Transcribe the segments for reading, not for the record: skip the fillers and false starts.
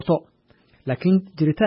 laakiin jiritaan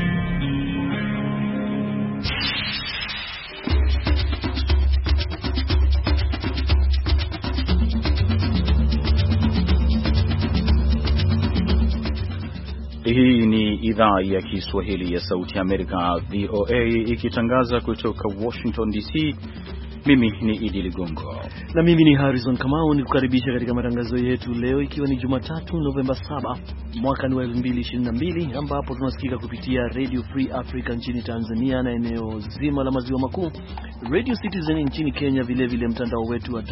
Hii ni idhaa ya Kiswahili ya Sauti ya Amerika VOA ikitangaza kutoka Washington DC. Mimi ni Idi Ligongo na mimi ni Harrison Kamau, nikukaribisha katika matangazo yetu leo ikiwa ni Jumatatu Novemba 7 mwaka 2022, ambapo tunasikika kupitia Radio Free Africa nchini Tanzania na eneo zima la maziwa makuu, Radio Citizen nchini Kenya, vile mtandao wetu wa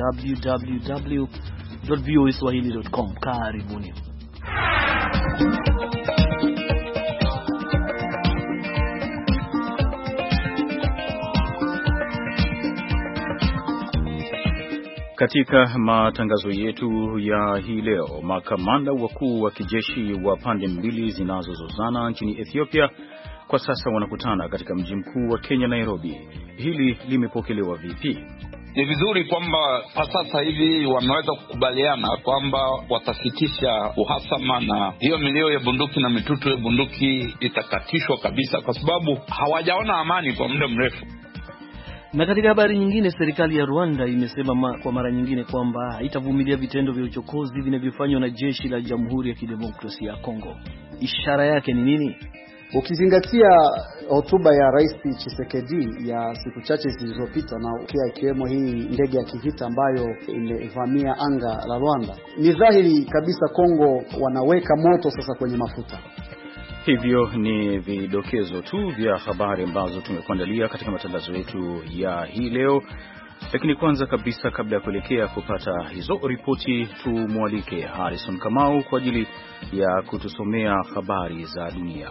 www.voaswahili.com. Karibuni. Katika matangazo yetu ya hii leo, makamanda wakuu wa kijeshi wa pande mbili zinazozozana nchini Ethiopia kwa sasa wanakutana katika mji mkuu wa Kenya, Nairobi. Hili limepokelewa vipi? Ni vizuri kwamba kwa sasa hivi wameweza kukubaliana kwamba watasitisha uhasama na hiyo milio ya bunduki na mitutu ya bunduki itakatishwa kabisa, kwa sababu hawajaona amani kwa muda mrefu. Na katika habari nyingine, serikali ya Rwanda imesema kwa mara nyingine kwamba haitavumilia vitendo vya uchokozi vinavyofanywa na jeshi la Jamhuri ya Kidemokrasia ya Kongo. Ishara yake ni nini? Ukizingatia hotuba ya Rais Tshisekedi ya siku chache zilizopita, na pia ikiwemo hii ndege ya kivita ambayo imevamia anga la Rwanda, ni dhahiri kabisa Kongo wanaweka moto sasa kwenye mafuta. Hivyo ni vidokezo tu vya habari ambazo tumekuandalia katika matangazo yetu ya hii leo. Lakini kwanza kabisa, kabla ya kuelekea kupata hizo ripoti, tumwalike Harrison Kamau kwa ajili ya kutusomea habari za dunia.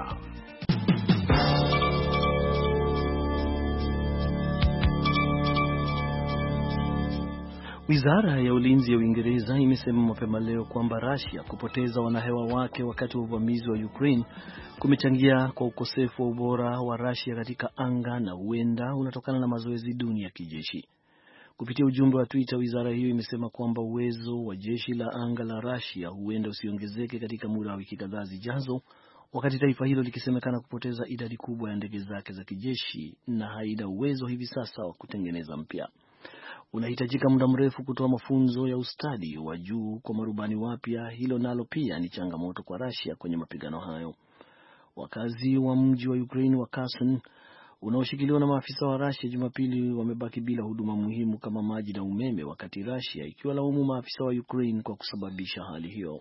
Wizara ya Ulinzi ya Uingereza imesema mapema leo kwamba Russia kupoteza wanahewa wake wakati wa uvamizi wa Ukraine kumechangia kwa ukosefu wa ubora wa Russia katika anga na huenda unatokana na mazoezi duni ya kijeshi. Kupitia ujumbe wa Twitter, wizara hiyo imesema kwamba uwezo wa jeshi la anga la Russia huenda usiongezeke katika muda wa wiki kadhaa zijazo, wakati taifa hilo likisemekana kupoteza idadi kubwa ya ndege zake za kijeshi na haina uwezo hivi sasa wa kutengeneza mpya. Unahitajika muda mrefu kutoa mafunzo ya ustadi wa juu kwa marubani wapya. Hilo nalo pia ni changamoto kwa Russia kwenye mapigano hayo. Wakazi wa mji wa Ukraine wa Kherson unaoshikiliwa na maafisa wa Russia Jumapili wamebaki bila huduma muhimu kama maji na umeme, wakati Russia ikiwalaumu maafisa wa Ukraine kwa kusababisha hali hiyo.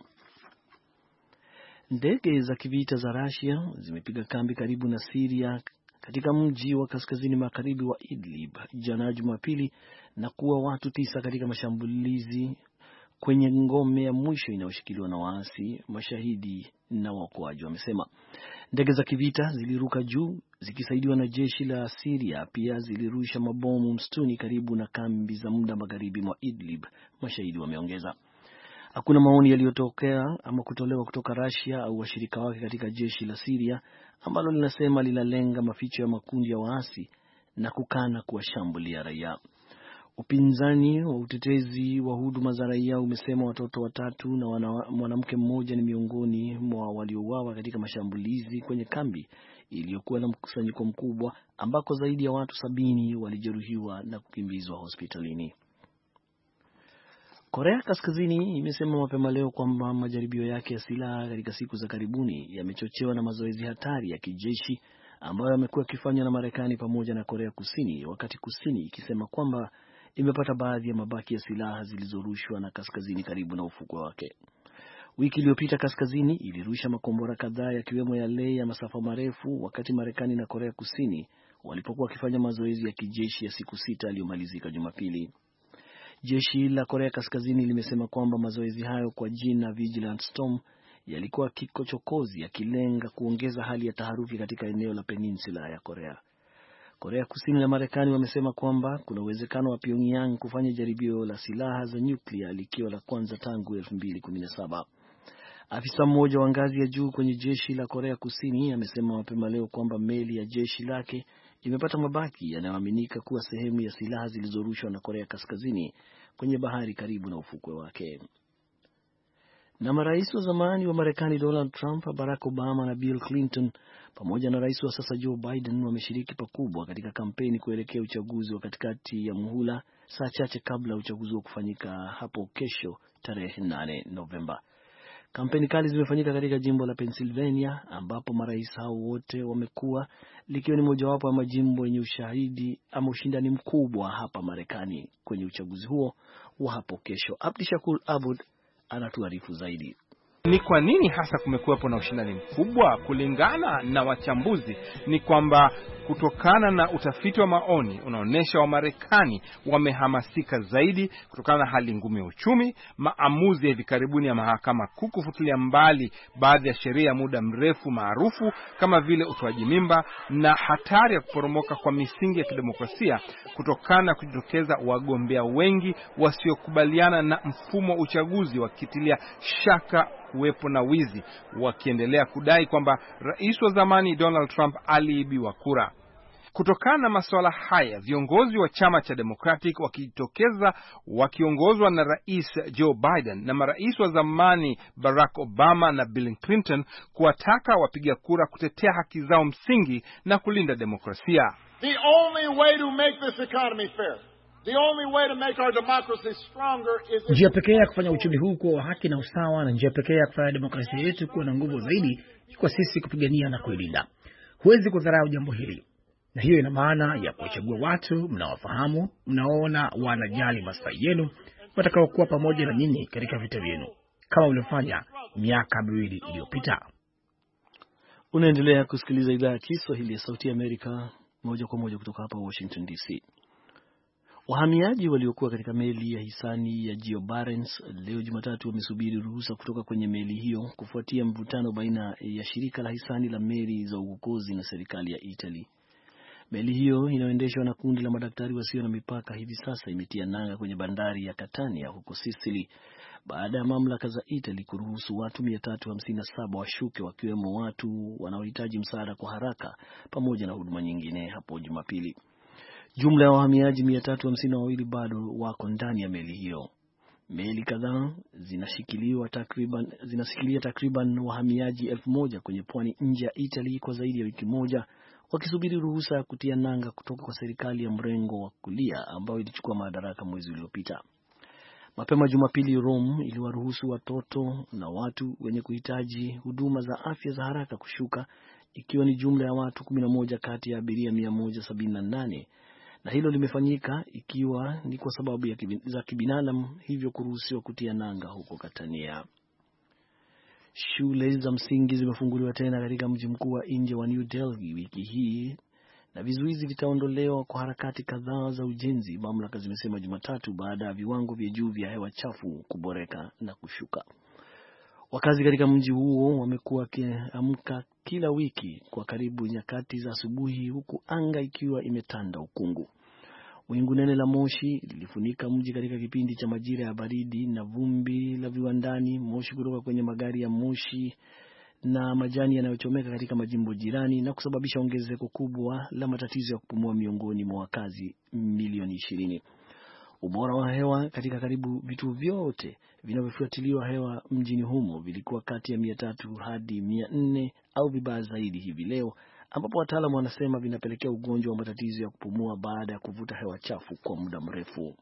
Ndege za kivita za Russia zimepiga kambi karibu na Syria katika mji wa kaskazini magharibi wa Idlib jana Jumapili na kuua watu 9 katika mashambulizi kwenye ngome ya mwisho inayoshikiliwa na waasi, mashahidi na waokoaji wamesema. Ndege za kivita ziliruka juu zikisaidiwa na jeshi la Syria, pia zilirusha mabomu msituni karibu na kambi za muda magharibi mwa Idlib, mashahidi wameongeza. Hakuna maoni yaliyotokea ama kutolewa kutoka Russia au washirika wake katika jeshi la Syria ambalo linasema linalenga maficho ya makundi ya waasi na kukana kuwashambulia raia. Upinzani wa utetezi wa huduma za raia umesema watoto 3 na mwanamke mmoja ni miongoni mwa waliouawa katika mashambulizi kwenye kambi iliyokuwa na mkusanyiko mkubwa ambako zaidi ya watu 70 walijeruhiwa na kukimbizwa hospitalini. Korea Kaskazini imesema mapema leo kwamba majaribio yake ya silaha katika siku za karibuni yamechochewa na mazoezi hatari ya kijeshi ambayo yamekuwa yakifanywa na Marekani pamoja na Korea Kusini, wakati Kusini ikisema kwamba imepata baadhi ya mabaki ya silaha zilizorushwa na Kaskazini karibu na ufukwe wake. Wiki iliyopita Kaskazini ilirusha makombora kadhaa yakiwemo yale ya masafa marefu, wakati Marekani na Korea Kusini walipokuwa wakifanya mazoezi ya kijeshi ya siku 6 yaliyomalizika Jumapili. Jeshi la Korea Kaskazini limesema kwamba mazoezi hayo kwa jina Vigilant Storm yalikuwa kikochokozi yakilenga kuongeza hali ya taharuki katika eneo la peninsula ya Korea. Korea Kusini na Marekani wamesema kwamba kuna uwezekano wa Pyongyang kufanya jaribio la silaha za nyuklia likiwa la kwanza tangu 2017. Afisa mmoja wa ngazi ya juu kwenye jeshi la Korea Kusini amesema mapema leo kwamba meli ya jeshi lake imepata mabaki yanayoaminika kuwa sehemu ya silaha zilizorushwa na Korea Kaskazini kwenye bahari karibu na ufukwe wake. Na marais wa zamani wa Marekani Donald Trump, Barack Obama na Bill Clinton pamoja na rais wa sasa Joe Biden wameshiriki pakubwa katika kampeni kuelekea uchaguzi wa katikati ya muhula, saa chache kabla uchaguzi wa kufanyika hapo kesho tarehe 8 Novemba. Kampeni kali zimefanyika katika jimbo la Pennsylvania ambapo marais hao wote wamekuwa, likiwa ni mojawapo ya majimbo yenye ushindani mkubwa hapa Marekani kwenye uchaguzi huo wa hapo kesho. Abdi Shakur Abud anatuarifu zaidi. Ni kwa nini hasa kumekuwepo na ushindani mkubwa? Kulingana na wachambuzi ni kwamba kutokana na utafiti wa maoni unaonesha Wamarekani wamehamasika zaidi kutokana na hali ngumu ya uchumi, maamuzi ya hivi karibuni ya mahakama kuu kufutilia mbali baadhi ya sheria ya muda mrefu maarufu kama vile utoaji mimba, na hatari ya kuporomoka kwa misingi ya kidemokrasia kutokana na kujitokeza wagombea wengi wasiokubaliana na mfumo wa uchaguzi, wakitilia shaka kuwepo na wizi, wakiendelea kudai kwamba rais wa zamani Donald Trump aliibiwa kura. Kutokana na masuala haya, viongozi wa chama cha Democratic wakijitokeza wakiongozwa na rais Joe Biden na marais wa zamani Barack Obama na Bill Clinton kuwataka wapiga kura kutetea haki zao msingi na kulinda demokrasia. The only way to make this economy fair, the only way to make our democracy stronger is njia pekee ya kufanya uchumi huu kuwa haki na usawa, na njia pekee ya kufanya demokrasia yetu kuwa na nguvu zaidi ni kwa sisi kupigania na kuilinda. Huwezi kudharau jambo hili. Na hiyo ina maana ya kuchagua watu mnaofahamu, mnaona wanajali maslahi yenu, watakao kuwa pamoja na nyinyi katika vita vyenu kama ulivyofanya miaka 2 iliyopita. Unaendelea kusikiliza idhaa ya Kiswahili ya Sauti ya Amerika moja kwa moja kutoka hapa Washington DC. Wahamiaji waliokuwa katika meli ya hisani ya Geo Barents leo Jumatatu wamesubiri ruhusa kutoka kwenye meli hiyo kufuatia mvutano baina ya shirika la hisani la meli za uokozi na serikali ya Italy. Meli hiyo inayoendeshwa na kundi la madaktari wasio na mipaka hivi sasa imetia nanga kwenye bandari ya Catania huko Sicily baada ya mamlaka za Italy kuruhusu watu 357 washuke, wakiwemo watu wanaohitaji msaada kwa haraka pamoja na huduma nyingine hapo Jumapili. Jumla ya wahamiaji 352 bado wako ndani ya meli hiyo. Meli kadhaa zinashikilia takriban wahamiaji 1000 kwenye pwani nje ya Italy kwa zaidi ya wiki moja, wakisubiri ruhusa ya kutia nanga kutoka kwa serikali ya mrengo wa kulia ambayo ilichukua madaraka mwezi uliopita. Mapema Jumapili, Rome iliwaruhusu watoto na watu wenye kuhitaji huduma za afya za haraka kushuka, ikiwa ni jumla ya watu 11 kati ya abiria 178, na hilo limefanyika ikiwa ni kwa sababu za kibinadamu, hivyo kuruhusiwa kutia nanga huko Catania. Shule za msingi zimefunguliwa tena katika mji mkuu wa India wa New Delhi wiki hii, na vizuizi vitaondolewa kwa harakati kadhaa za ujenzi, mamlaka zimesema Jumatatu, baada ya viwango vya juu vya hewa chafu kuboreka na kushuka. Wakazi katika mji huo wamekuwa wakiamka kila wiki kwa karibu nyakati za asubuhi, huku anga ikiwa imetanda ukungu. Wingu nene la moshi lilifunika mji katika kipindi cha majira ya baridi, na vumbi la viwandani, moshi kutoka kwenye magari ya moshi na majani yanayochomeka katika majimbo jirani, na kusababisha ongezeko kubwa la matatizo ya kupumua miongoni mwa wakazi milioni 20. Ubora wa hewa katika karibu vituo vyote vinavyofuatiliwa hewa mjini humo vilikuwa kati ya 300 hadi 400 au vibaya zaidi hivi leo, ambapo wataalamu wanasema vinapelekea ugonjwa wa matatizo ya kupumua baada ya kuvuta hewa chafu kwa muda mrefu.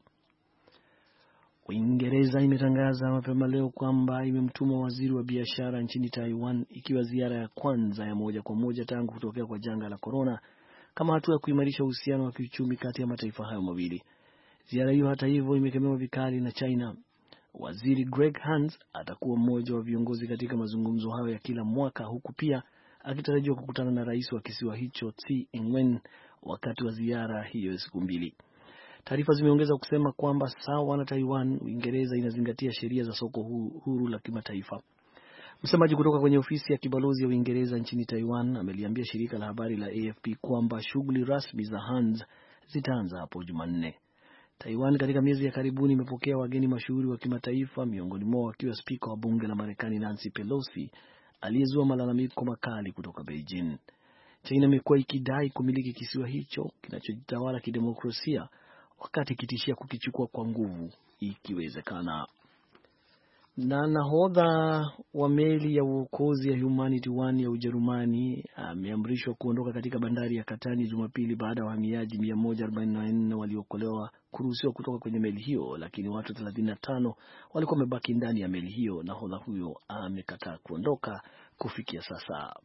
Uingereza imetangaza mapema leo kwamba imemtuma waziri wa biashara nchini Taiwan, ikiwa ziara ya kwanza ya moja kwa moja tangu kutokea kwa janga la corona, kama hatua ya kuimarisha uhusiano wa kiuchumi kati ya mataifa hayo mawili. Ziara hiyo hata hivyo imekemewa vikali na China. Waziri Greg Hans atakuwa mmoja wa viongozi katika mazungumzo hayo ya kila mwaka, huku pia akitarajiwa kukutana na rais wa kisiwa hicho Tsai Ing-wen wakati wa ziara hiyo ya siku 2. Taarifa zimeongeza kusema kwamba sawa na Taiwan, Uingereza inazingatia sheria za soko huru la kimataifa. Msemaji kutoka kwenye ofisi ya kibalozi ya Uingereza nchini Taiwan ameliambia shirika la habari la AFP kwamba shughuli rasmi za Hans zitaanza hapo Jumanne. Taiwan katika miezi ya karibuni imepokea wageni mashuhuri wa kimataifa, miongoni mwao akiwa spika wa bunge la Marekani Nancy Pelosi, aliyezua malalamiko makali kutoka Beijing. China imekuwa ikidai kumiliki kisiwa hicho kinachojitawala kidemokrasia, wakati ikitishia kukichukua kwa nguvu ikiwezekana. Na nahodha wa meli ya uokozi ya Humanity One ya Ujerumani ameamrishwa kuondoka katika bandari ya Katani Jumapili baada ya wahamiaji 144 waliokolewa kuruhusiwa kutoka kwenye meli hiyo, lakini watu 35 walikuwa wamebaki ndani ya meli hiyo. Nahodha huyo amekataa kuondoka kufikia sasa.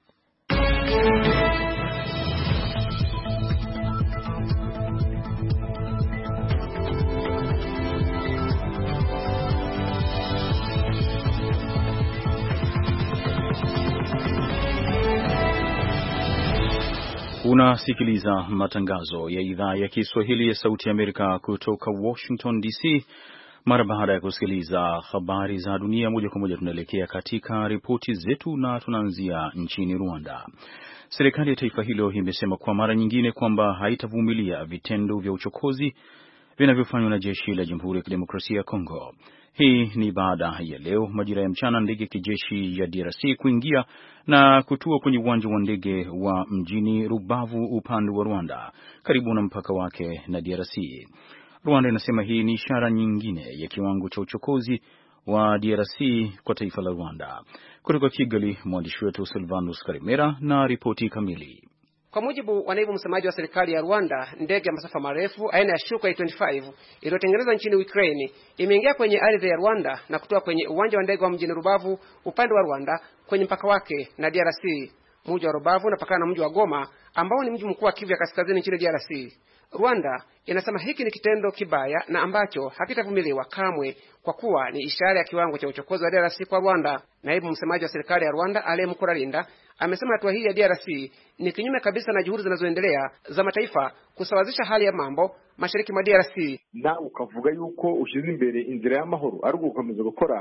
Unasikiliza matangazo ya idhaa ya Kiswahili ya Sauti ya Amerika kutoka Washington DC. Mara baada ya kusikiliza habari za dunia moja kwa moja, tunaelekea katika ripoti zetu na tunaanzia nchini Rwanda. Serikali ya taifa hilo imesema kwa mara nyingine kwamba haitavumilia vitendo vya uchokozi vinavyofanywa na jeshi la Jamhuri ya Kidemokrasia ya Kongo. Hii ni baada ya leo majira ya mchana ndege ya kijeshi ya DRC kuingia na kutua kwenye uwanja wa ndege wa mjini Rubavu upande wa Rwanda karibu na mpaka wake na DRC. Rwanda inasema hii ni ishara nyingine ya kiwango cha uchokozi wa DRC kwa taifa la Rwanda. Kutoka Kigali, mwandishi wetu Silvanus Karimera na ripoti kamili. Kwa mujibu wa naibu msemaji wa serikali ya Rwanda, ndege ya masafa marefu aina ya Sukhoi 25 iliyotengenezwa nchini Ukraine imeingia kwenye ardhi ya Rwanda na kutoka kwenye uwanja wa ndege wa mjini Rubavu upande wa Rwanda kwenye mpaka wake na DRC. Mji wa Rubavu unapakana na mji wa Goma ambao ni mji mkuu wa Kivu ya Kaskazini nchini DRC. Rwanda inasema hiki ni kitendo kibaya na ambacho hakitavumiliwa kamwe kwa kuwa ni ishara ya kiwango cha uchokozi wa DRC kwa Rwanda. Naibu msemaji wa serikali ya Rwanda Alain Mukurarinda amesema hatua hii ya DRC ni kinyume kabisa na juhudi zinazoendelea za mataifa kusawazisha hali ya mambo mashariki mwa DRC. Na ukavuga yuko ushize imbere inzira y'amahoro ari gukomeza gukora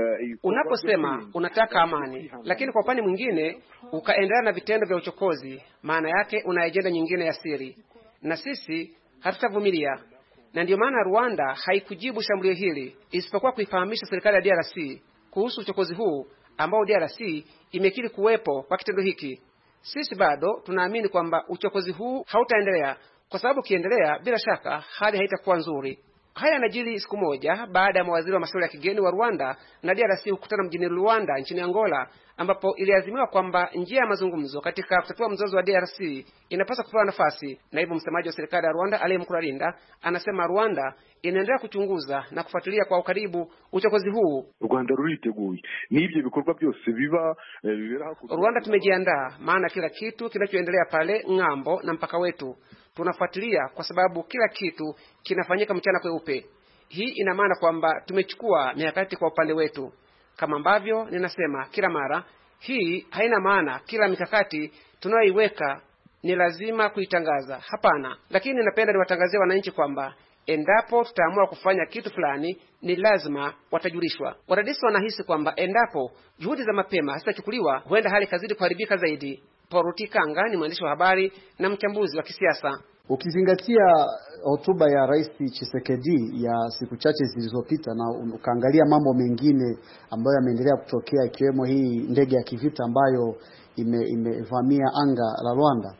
unaposema unataka amani, lakini kwa upande mwingine ukaendelea na vitendo vya uchokozi, maana yake una ajenda nyingine ya siri, na sisi hatutavumilia. Na ndio maana Rwanda haikujibu shambulio hili isipokuwa kuifahamisha serikali ya DRC kuhusu uchokozi huu ambao DRC imekiri kuwepo kwa kitendo hiki. Sisi bado tunaamini kwamba uchokozi huu hautaendelea, kwa sababu kiendelea bila shaka hali haitakuwa nzuri. Haya yanajiri siku moja baada ya mawaziri wa masuala ya kigeni wa Rwanda na DRC kukutana mjini Luanda nchini Angola, ambapo iliazimiwa kwamba njia ya mazungumzo katika kutatua mzozo wa DRC inapaswa kupewa nafasi. Naibu msemaji wa serikali ya Rwanda Alain Mukurarinda anasema Rwanda inaendelea kuchunguza na kufuatilia kwa ukaribu uchokozi huu. Rwanda ruriteguye n'ibyo bikorwa byose biba Rwanda tumejiandaa, maana kila kitu kinachoendelea pale ng'ambo na mpaka wetu tunafuatilia, kwa sababu kila kitu kinafanyika mchana kweupe. Hii ina maana kwamba tumechukua mikakati kwa upande wetu. Kama ambavyo ninasema kila mara, hii haina maana kila mikakati tunayoiweka ni lazima kuitangaza. Hapana, lakini ninapenda niwatangazie wananchi kwamba endapo tutaamua kufanya kitu fulani ni lazima watajulishwa. Wadadisi wanahisi kwamba endapo juhudi za mapema hazitachukuliwa, huenda hali kazidi kuharibika zaidi. Paul Rutikanga ni mwandishi wa habari na mchambuzi wa kisiasa. Ukizingatia hotuba ya Rais Tshisekedi ya siku chache zilizopita na ukaangalia mambo mengine ambayo yameendelea kutokea, ikiwemo hii ndege ya kivita ambayo imevamia anga la Rwanda,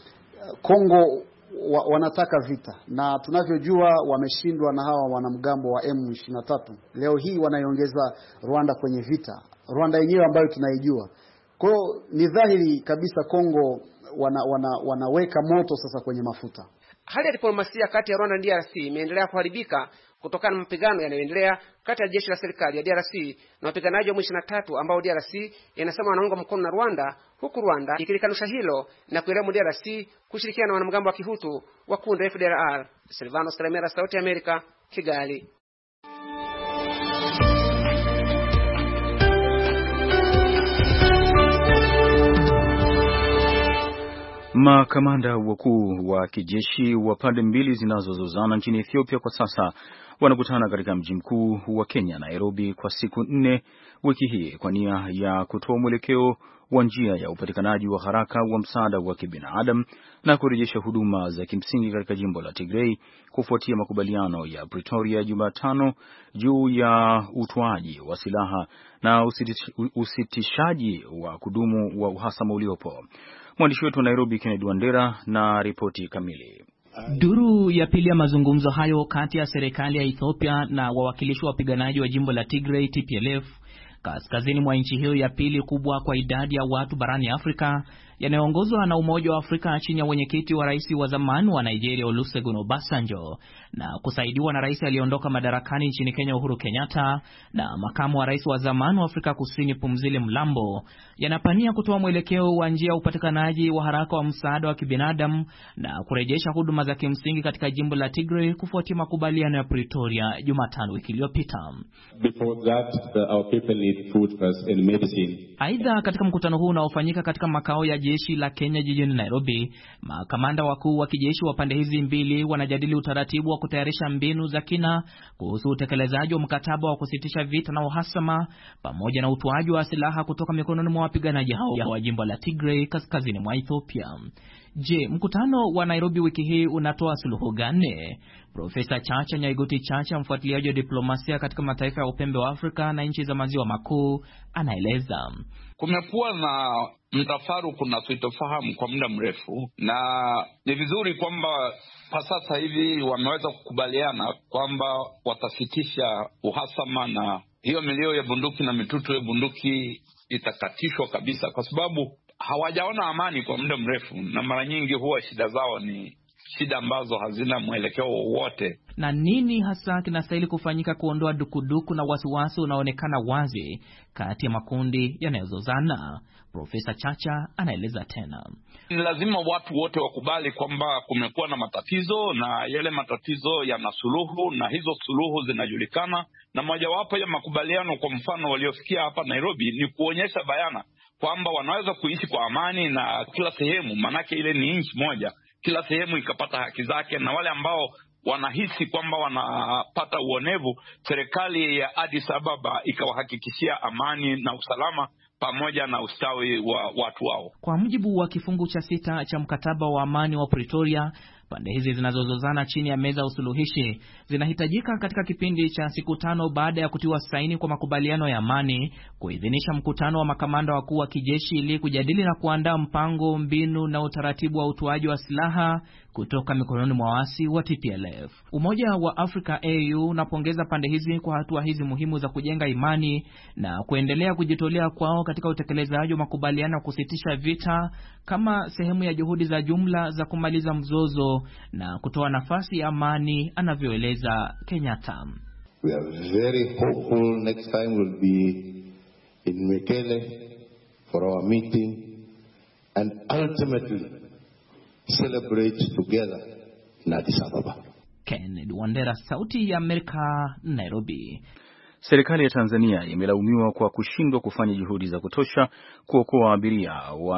Kongo wanataka vita, na tunavyojua wameshindwa na hawa wanamgambo wa M23. Leo hii wanaiongeza Rwanda kwenye vita, Rwanda yenyewe ambayo tunaijua. Kwa hiyo ni dhahiri kabisa Kongo wanaweka moto sasa kwenye mafuta. Hali ya diplomasia kati ya Rwanda na DRC imeendelea kuharibika kutokana na mapigano yanayoendelea kati ya jeshi la serikali ya DRC na wapiganaji wa M23 ambao DRC inasema wanaunga mkono na Rwanda, huku Rwanda ikilikanusha hilo na kuilaumu DRC kushirikiana na wanamgambo wa Kihutu wa kundi FDLR. Silvano Karimera, Sauti ya Amerika, Kigali. Makamanda wakuu wa kijeshi wa pande mbili zinazozozana nchini Ethiopia kwa sasa wanakutana katika mji mkuu wa Kenya, Nairobi, kwa siku 4 wiki hii kwa nia ya kutoa mwelekeo wa njia ya upatikanaji wa haraka wa msaada wa kibinadamu na kurejesha huduma za kimsingi katika jimbo la Tigray kufuatia makubaliano ya Pretoria Jumatano juu ya utoaji wa silaha na usitishaji wa kudumu wa uhasama uliopo. Mwandishi wetu wa Nairobi Kennedy Wandera na ripoti kamili. Duru ya pili ya mazungumzo hayo kati ya serikali ya Ethiopia na wawakilishi wa wapiganaji wa jimbo la Tigray TPLF kaskazini mwa nchi hiyo ya pili kubwa kwa idadi ya watu barani Afrika, yanayoongozwa na Umoja wa Afrika chini ya mwenyekiti wa rais wa zamani wa Nigeria Olusegun Obasanjo na kusaidiwa na rais aliyeondoka madarakani nchini Kenya Uhuru Kenyatta na makamu wa rais wa zamani wa Afrika Kusini Pumzile Mlambo, yanapania kutoa mwelekeo wa njia ya upatikanaji wa haraka wa msaada wa kibinadamu na kurejesha huduma za kimsingi katika jimbo la Tigray kufuatia makubaliano ya Pretoria Jumatano wiki iliyopita. Before that, our people need food first and medicine. Aidha, katika mkutano huu unaofanyika katika makao ya jeshi la Kenya jijini Nairobi, makamanda wakuu wa kijeshi wa pande hizi mbili wanajadili utaratibu wa kutayarisha mbinu za kina kuhusu utekelezaji wa mkataba wa kusitisha vita na uhasama pamoja na utoaji wa silaha kutoka mikononi mwa wapiganaji hao wa jimbo la Tigray kaskazini mwa Ethiopia. Je, mkutano wa Nairobi wiki hii unatoa suluhu gani? Profesa Chacha Nyaigoti Chacha, mfuatiliaji wa diplomasia katika mataifa ya upembe wa Afrika na nchi za maziwa makuu, anaeleza. Kumekuwa na mtafaruku na sitofahamu kwa muda mrefu, na ni vizuri kwamba kwa sasa hivi wameweza kukubaliana kwamba watasitisha uhasama na hiyo milio ya bunduki na mitutu ya bunduki itakatishwa kabisa, kwa sababu hawajaona amani kwa muda mrefu, na mara nyingi huwa shida zao ni shida ambazo hazina mwelekeo wowote. Na nini hasa kinastahili kufanyika kuondoa dukuduku na wasiwasi unaonekana wazi kati ya makundi yanayozozana? Profesa Chacha anaeleza tena. Ni lazima watu wote wakubali kwamba kumekuwa na matatizo na yale matatizo yana suluhu, na hizo suluhu zinajulikana, na mojawapo ya makubaliano kwa mfano waliofikia hapa Nairobi ni kuonyesha bayana kwamba wanaweza kuishi kwa amani na kila sehemu, manake ile ni nchi moja, kila sehemu ikapata haki zake, na wale ambao wanahisi kwamba wanapata uonevu, serikali ya Addis Ababa ikawahakikishia amani na usalama pamoja na ustawi wa watu wao. Kwa mujibu wa kifungu cha 6 cha mkataba wa amani wa Pretoria, pande hizi zinazozozana chini ya meza usuluhishi zinahitajika katika kipindi cha siku 5 baada ya kutiwa saini kwa makubaliano ya amani kuidhinisha mkutano wa makamanda wakuu wa kijeshi ili kujadili na kuandaa mpango, mbinu na utaratibu wa utoaji wa silaha kutoka mikononi mwa waasi wa TPLF. Umoja wa Afrika AU unapongeza pande hizi kwa hatua hizi muhimu za kujenga imani na kuendelea kujitolea kwao katika utekelezaji wa makubaliano ya kusitisha vita kama sehemu ya juhudi za jumla za kumaliza mzozo na kutoa nafasi ya amani, anavyoeleza Kenyatta. We are very hopeful next time we'll be in Mekele for our meeting and ultimately celebrate together in Addis Ababa. Kennedy Wandera, Sauti ya Amerika, Nairobi. Serikali ya Tanzania imelaumiwa kwa kushindwa kufanya juhudi za kutosha kuokoa abiria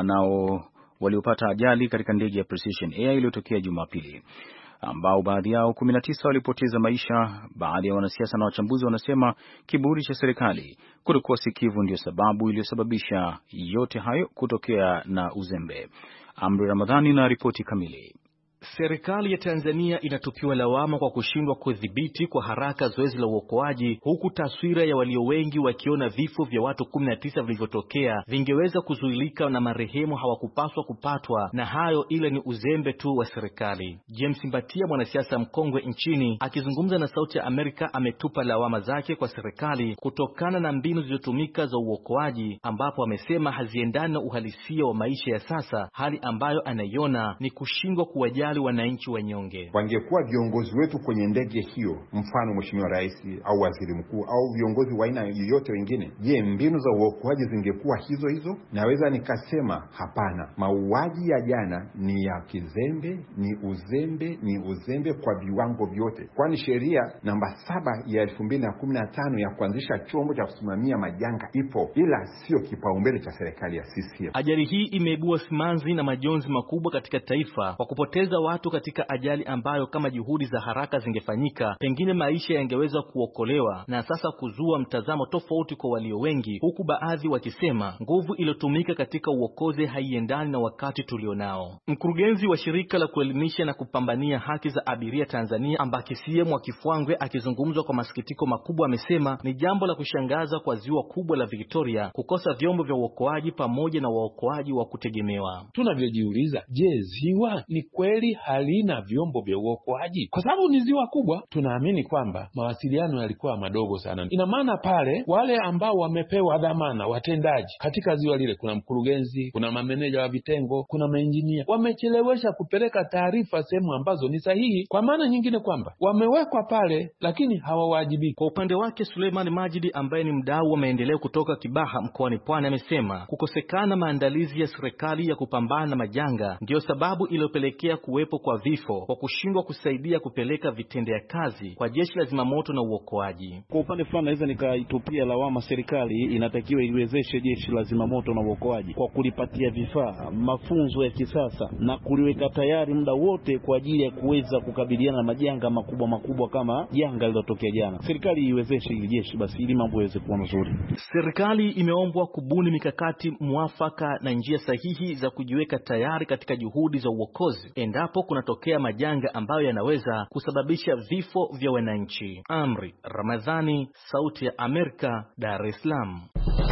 waliopata ajali katika ndege ya Precision Air iliyotokea Jumapili, ambao baadhi yao 19 walipoteza maisha. Baadhi ya wanasiasa na wachambuzi wanasema kiburi cha serikali kutokuwa sikivu ndio sababu iliyosababisha yote hayo kutokea na uzembe. Amri Ramadhani na ripoti kamili. Serikali ya Tanzania inatupiwa lawama kwa kushindwa kudhibiti kwa haraka zoezi la uokoaji, huku taswira ya walio wengi wakiona vifo vya watu 19 vilivyotokea vingeweza kuzuilika na marehemu hawakupaswa kupatwa na hayo, ile ni uzembe tu wa serikali. James Mbatia, mwanasiasa mkongwe nchini, akizungumza na Sauti ya Amerika, ametupa lawama zake kwa serikali kutokana na mbinu zilizotumika za uokoaji, ambapo amesema haziendani na uhalisia wa maisha ya sasa, hali ambayo anaiona ni kushindwa kuwajali wananchi wanyonge. Wangekuwa viongozi wetu kwenye ndege hiyo, mfano Mheshimiwa Rais au Waziri Mkuu au viongozi wa aina yoyote wengine, je, mbinu za uokoaji zingekuwa hizo hizo? Naweza nikasema hapana. Mauaji ya jana ni ya kizembe, ni uzembe kwa viwango vyote. Kwani sheria namba 7 ya 2015 ya kuanzisha chombo cha kusimamia majanga ipo, ila sio kipaumbele cha serikali ya CCM. Ajali hii imeibua simanzi na majonzi makubwa katika taifa kwa kupoteza watu katika ajali ambayo kama juhudi za haraka zingefanyika, pengine maisha yangeweza kuokolewa, na sasa kuzua mtazamo tofauti kwa walio wengi, huku baadhi wakisema nguvu iliyotumika katika uokozi haiendani na wakati tulionao. Mkurugenzi wa shirika la kuelimisha na kupambania haki za abiria Tanzania, Ambakisie Mwakifwangwe, akizungumzwa kwa masikitiko makubwa, amesema ni jambo la kushangaza kwa ziwa kubwa la Victoria kukosa vyombo vya uokoaji pamoja na waokoaji wa kutegemewa. Tunavyojiuliza, je, ziwa ni kweli hili halina vyombo vya uokoaji? Kwa sababu ni ziwa kubwa, tunaamini kwamba mawasiliano yalikuwa madogo sana. Ina maana pale wale ambao wamepewa dhamana, watendaji katika ziwa lile, kuna mkurugenzi, kuna mameneja wa vitengo, kuna maengineer, wamechelewesha kupeleka taarifa sehemu ambazo ni sahihi. Kwa maana nyingine kwamba wamewekwa pale lakini hawawajibiki. Kwa upande wake Suleiman Majidi ambaye ni mdau wa maendeleo kutoka Kibaha mkoani Pwani amesema kukosekana maandalizi ya serikali ya kupambana na majanga ndiyo sababu iliyopelekea kuwepo kwa vifo kwa kushindwa kusaidia kupeleka vitendea kazi kwa jeshi la zimamoto na uokoaji. Kwa upande fulani naweza nikaitupia lawama serikali, inatakiwa iwezeshe jeshi la zimamoto na uokoaji kwa kulipatia vifaa, mafunzo ya kisasa na kuliweka tayari muda wote kwa ajili ya kuweza kukabiliana na majanga makubwa kama janga lililotokea jana. Serikali iwezeshe ili jeshi basi ili mambo yaweze kuwa mazuri. Serikali imeombwa kubuni mikakati mwafaka na njia sahihi za kujiweka tayari katika juhudi za uokozi endapo kunatokea majanga ambayo yanaweza kusababisha vifo vya wananchi. Amri Ramadhani, Sauti ya Amerika, Dar es Salaam.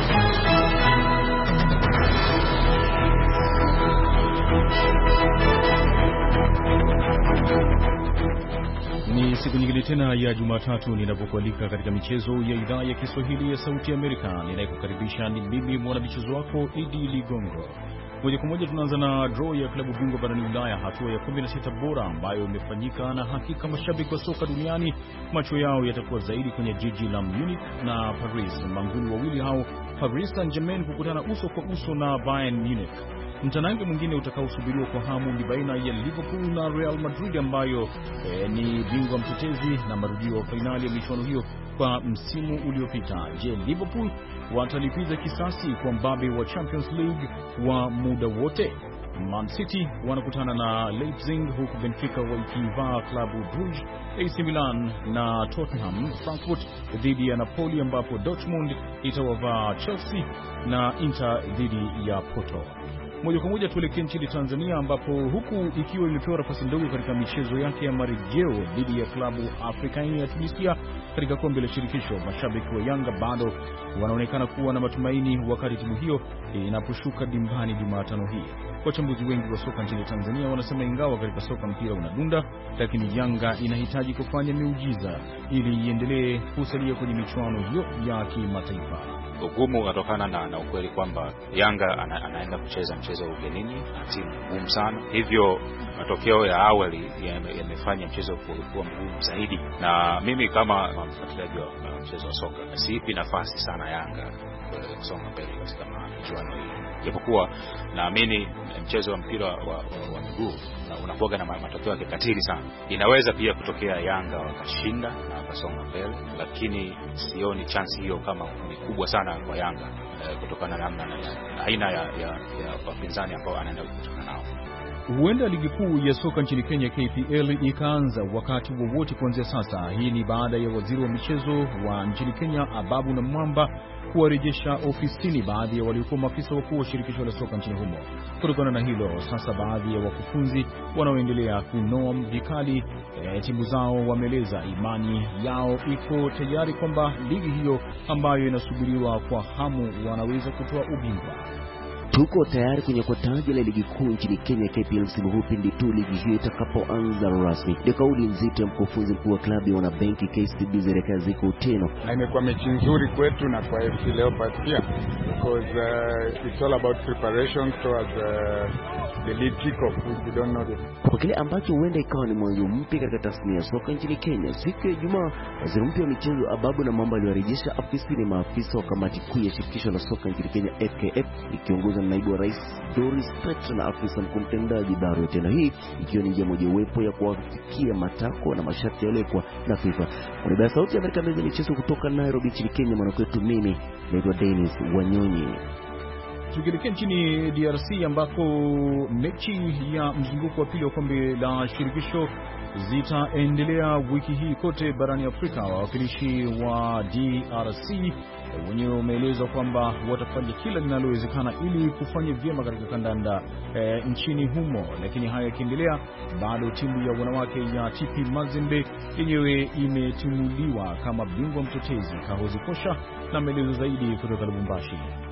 Ni siku nyingine tena ya Jumatatu ninapokualika katika michezo ya idhaa ya Kiswahili ya Sauti ya Amerika. Ninayekukaribisha ni mimi mwanamichezo wako Idi Ligongo. Moja kwa moja tunaanza na draw ya klabu bingwa barani Ulaya, hatua ya 16 bora ambayo imefanyika, na hakika mashabiki wa soka duniani macho yao yatakuwa zaidi kwenye jiji la Munich na Paris. Manguli wawili hao Paris Saint-Germain kukutana uso kwa uso na Bayern Munich. Mtanange mwingine utakaosubiriwa kwa hamu ni baina ya Liverpool na Real Madrid ambayo ni bingwa mtetezi na marudio wa fainali ya michuano hiyo kwa msimu uliopita. Je, Liverpool watalipiza kisasi kwa mbabe wa Champions League wa muda wote? Man City wanakutana na Leipzig, huku Benfica waikivaa klabu Brugge, AC Milan na Tottenham. Frankfurt dhidi ya Napoli, ambapo Dortmund itawavaa Chelsea na Inter dhidi ya Porto. Moja kwa moja tuelekee nchini Tanzania, ambapo huku ikiwa imepewa nafasi ndogo katika michezo yake ya marejeo dhidi ya klabu Africain ya Tunisia katika kombe la shirikisho, mashabiki wa Yanga bado wanaonekana kuwa na matumaini wakati timu hiyo inaposhuka dimbani Jumatano hii. Wachambuzi wengi wa soka nchini Tanzania wanasema ingawa katika soka mpira unadunda, lakini Yanga inahitaji kufanya miujiza ili iendelee kusalia kwenye michuano hiyo ya kimataifa. Ugumu unatokana na ukweli kwamba Yanga anaenda kucheza mchezo wa ugenini na timu ngumu sana. Hivyo matokeo ya awali yamefanya mchezo kuwa mgumu zaidi, na mimi kama mfuatiliaji wa mchezo wa soka siipi nafasi sana Yanga kusonga mbele katika michuano hii. Japokuwa naamini mchezo wa mpira wa miguu unakuwa na matokeo ya kikatili sana. Inaweza pia kutokea Yanga wakashinda na wakasonga mbele, lakini sioni chance hiyo kama ni kubwa sana kwa Yanga kutokana na aina ya wapinzani ambao anaenda kukutana nao. Huenda ligi kuu ya soka nchini Kenya KPL ikaanza wakati wowote kuanzia sasa. Hii ni baada ya waziri wa michezo wa nchini Kenya Ababu na Mwamba kuwarejesha ofisini baadhi ya waliokuwa maafisa wakuu wa shirikisho la soka nchini humo. Kutokana na hilo, sasa baadhi ya wakufunzi wanaoendelea kunoa vikali timu zao wameeleza imani yao iko tayari kwamba ligi hiyo ambayo inasubiriwa kwa hamu wanaweza kutoa ubingwa. Tuko tayari kwenye taji la ligi kuu nchini Kenya KPL msimu huu pindi tu ligi hiyo itakapoanza rasmi. Ndio kauli nzito ya mkufunzi mkuu wa klabu ya wanabenki KCB Zereka Ziko Uteno. Na imekuwa mechi nzuri kwetu na kwa FC Leopards pia, because it's all about preparation towards the league kick-off. We don't know this. Kwa kile ambacho huenda ikawa ni mwanzo mpya katika tasnia ya soka nchini Kenya, siku ya Ijumaa waziri mpya wa michezo Ababu na Mwamba aliwarejesha afisini maafisa wa kamati kuu ya shirikisho la soka nchini Kenya FKF ikiongozwa na naibu wa rais Doris Petra na afisa mkuu mtendaji Dario Tena, hii ikiwa ni njia mojawapo ya kuwafikia matakwa na masharti yaliyowekwa na FIFA. Kwa niaba ya Sauti ya Amerika meza michezo kutoka Nairobi nchini Kenya, mwanakwetu mimi naitwa Dennis Wanyonyi. Tukielekea nchini DRC ambako mechi ya mzunguko wa pili wa kombe la shirikisho zitaendelea wiki hii kote barani Afrika. Wawakilishi wa DRC wenyewe wameeleza kwamba watafanya kila linalowezekana ili kufanya vyema katika kandanda nchini humo. Lakini haya yakiendelea, bado timu ya wanawake ya TP Mazembe yenyewe imetimuliwa kama bingwa mtetezi. Kahozi Kosha na maelezo zaidi kutoka Lubumbashi.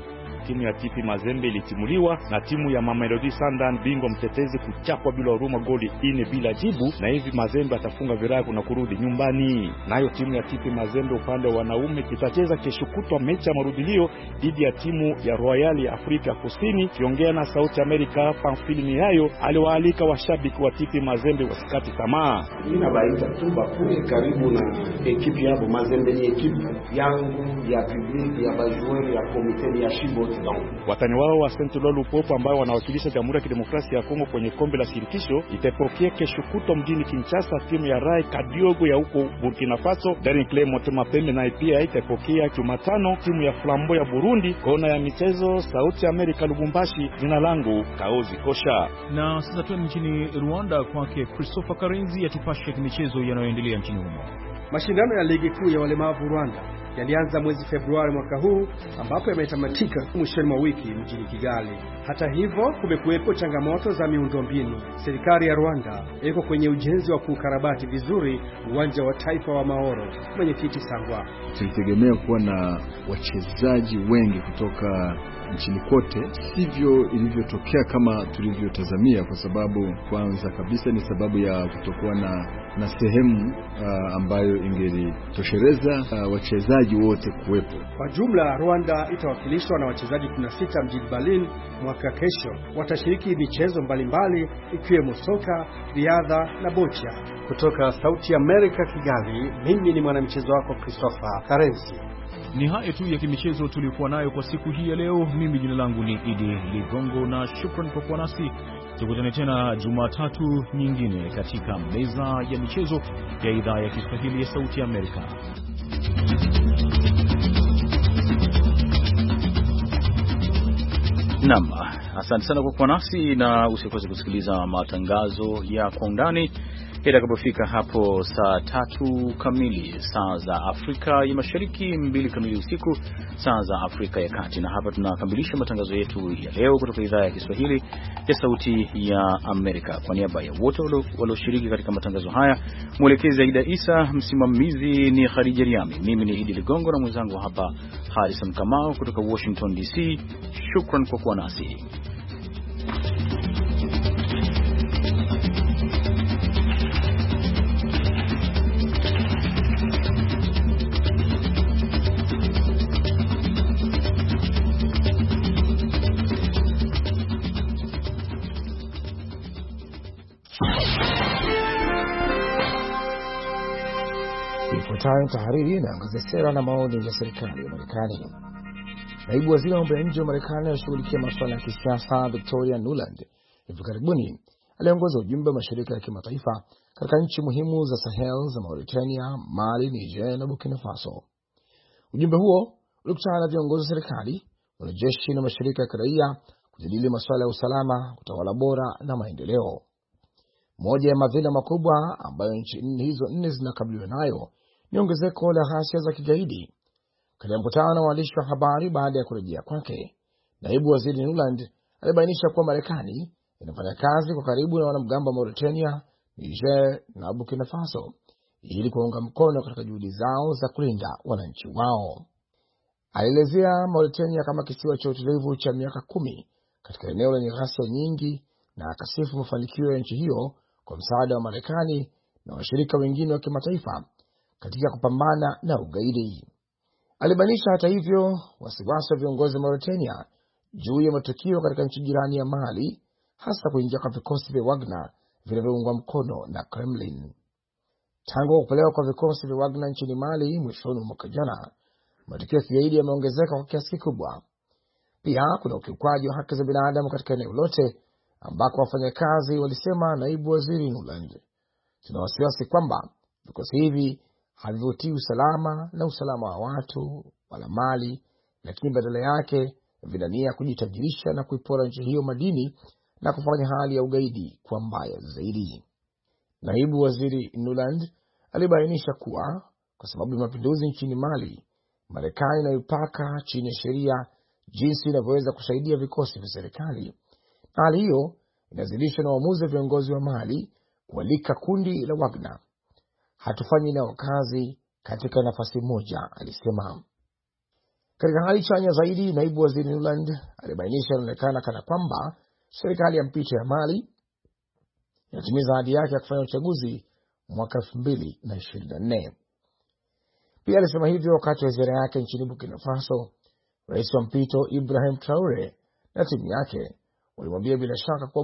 timu ya TP Mazembe ilitimuliwa na timu ya Mamelodi Sundowns, bingwa mtetezi, kuchapwa bila huruma goli 4 bila jibu, na hivi Mazembe atafunga virago na kurudi nyumbani. Nayo timu ya TP Mazembe upande wa wanaume itacheza kesho kutwa mechi ya marudilio dhidi ya timu ya Royal ya Afrika Kusini. Kiongea na Sauti Amerika, Pamphile Mihayo aliwaalika washabiki wa TP Mazembe wasikate tamaa. Ninabaita tu bakule karibu na ekipi yabo. Mazembe ni ekipi yangu ya public ya bajueri ya komite ya Shibot. Watani wao wa Saint Lolo Lupopo ambao wanawakilisha Jamhuri ya Kidemokrasia ya Kongo kwenye kombe la shirikisho itapokea kesho kutwa mjini Kinshasa timu ya Rai Kadiogo ya huko Burkina Faso. Daring Clay Motema Pembe na pia itapokea Jumatano timu ya Flambo ya Burundi. Kona ya michezo, Sauti Amerika, Lubumbashi. Jina langu Kaozi Kosha. Na sasa tuwe nchini Rwanda kwake Christopher Karenzi atupashe michezo yanayoendelea nchini humo. Mashindano ya ligi kuu ya walemavu Rwanda yalianza mwezi Februari mwaka huu, ambapo yametamatika mwishoni mwa wiki mjini Kigali. Hata hivyo, kumekuwepo changamoto za miundombinu. Serikali ya Rwanda iko kwenye ujenzi wa kukarabati vizuri uwanja wa taifa wa Mahoro. Mwenyekiti Sangwa: tulitegemea kuwa na wachezaji wengi kutoka nchini kote, sivyo ilivyotokea kama tulivyotazamia, kwa sababu kwanza kabisa ni sababu ya kutokuwa na sehemu ambayo ingelitosheleza wachezaji wote kuwepo. Kwa jumla, Rwanda itawakilishwa na wachezaji 16 mjini Berlin mwaka kesho. Watashiriki michezo mbalimbali ikiwemo soka, riadha na bocha. Kutoka Sauti Amerika Kigali, mimi ni mwanamchezo wako Christopher Karenzi. Ni hayo tu ya kimichezo tulikuwa nayo kwa siku hii ya leo. Mimi jina langu ni Idi Ligongo na shukrani kwa kuwa nasi. Tukutane tena Jumatatu nyingine katika meza ya michezo ya idhaa ya Kiswahili ya Sauti Amerika. Naam, asante sana kwa kuwa nasi na usikose kusikiliza matangazo ya Kwa Undani itakapofika hapo saa 3 kamili saa za Afrika ya Mashariki, 2 kamili usiku saa za Afrika ya Kati. Na hapa tunakamilisha matangazo yetu ya leo kutoka idhaa ya Kiswahili ya Sauti ya Amerika. Kwa niaba ya wote walioshiriki katika matangazo haya, mwelekezi Aida Isa, msimamizi ni Khadija Riami, mimi ni Idi Ligongo na mwenzangu hapa Harrison Kamau kutoka Washington DC. Shukran kwa kuwa nasi. Ifuatayo tahariri inaangazia sera na maoni ya serikali ya Marekani. Naibu waziri wa mambo ya nje wa Marekani anashughulikia masuala ya kisiasa Victoria Nuland hivi karibuni aliongoza ujumbe wa mashirika ya kimataifa katika nchi muhimu za Sahel za Mauritania, Mali, Niger na Burkina Faso. Ujumbe huo ulikutana na viongozi wa serikali, wanajeshi na mashirika ya kiraia kujadili masuala ya usalama, utawala bora na maendeleo. Moja ya madhila makubwa ambayo nchi hizo 4 zinakabiliwa nayo ni ongezeko la ghasia za kigaidi. Katika mkutano na waandishi wa habari baada ya kurejea kwake, naibu waziri Nuland alibainisha kuwa Marekani inafanya kazi kwa karibu na wanamgambo wa Mauritania, Niger na Burkina Faso ili kuunga mkono katika juhudi zao za kulinda wananchi wao. Alielezea Mauritania kama kisiwa cha utulivu cha miaka 10 katika eneo lenye ghasia nyingi na akasifu mafanikio ya nchi hiyo kwa msaada wa Marekani na washirika wengine wa kimataifa katika kupambana na ugaidi. Alibainisha hata hivyo wasiwasi wa viongozi wa Mauritania juu ya matukio katika nchi jirani ya Mali, hasa kuingia kwa vikosi vya Wagner vinavyoungwa mkono na Kremlin. Tangu kupelekwa kwa vikosi vya Wagner nchini Mali mwishoni mwa mwaka jana, matukio ya kigaidi yameongezeka kwa kiasi kikubwa. Pia kuna ukiukwaji wa haki za binadamu katika eneo lote, ambako wafanyakazi walisema naibu waziri Nuland. Tuna wasiwasi kwamba vikosi hivi havivutii usalama na usalama wa watu wala mali, lakini badala yake vinania kujitajirisha na kuipora nchi hiyo madini na kufanya hali ya ugaidi kwa mbaya zaidi. Naibu waziri Nuland alibainisha kuwa kwa sababu ya mapinduzi nchini Mali, Marekani inaipaka chini ya sheria jinsi inavyoweza kusaidia vikosi vya serikali. Hali hiyo inazidishwa na uamuzi wa viongozi wa Mali kualika kundi la Wagner. Hatufanyi nao kazi katika nafasi moja, alisema. Katika hali chanya zaidi, naibu waziri Nuland alibainisha inaonekana kana kwamba serikali ya mpito ya Mali inatimiza ahadi yake ya kufanya uchaguzi mwaka 2024. Pia alisema hivyo wakati wa ziara yake nchini Burkina Faso. Rais wa mpito Ibrahim Traore na timu yake walimwambia bila shaka kwa